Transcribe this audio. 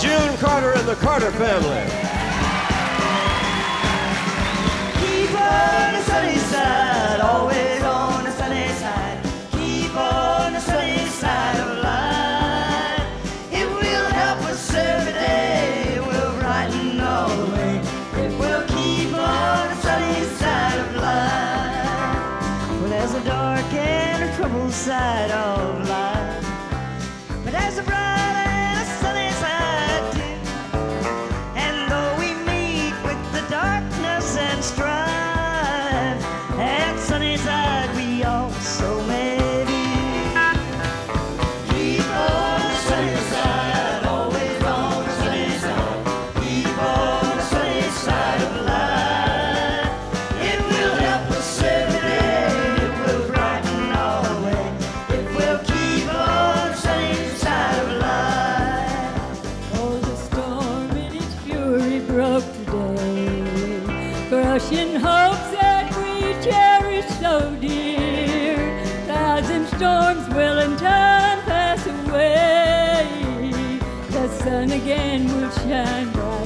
June Carter and the Carter family. Keep on the sunny side, always on the sunny side. Keep on the sunny side of life. It will help us every day, it will brighten all the way. It will keep on the sunny side of life. Well, there's a dark and a troubled side of life, but there's a bright and a sunny side too. And though we meet with the darkness and strife, at sunny side we also may be. Keep on the sunny side, always on the sunny side. Keep on the sunny side of life. It will help us every day, it will brighten all the way. It will keep on the sunny side of life. Oh, the storm in its fury broke today, crushing hopes that we cherish so dear. Thousand storms will in time pass away. The sun again will shine bright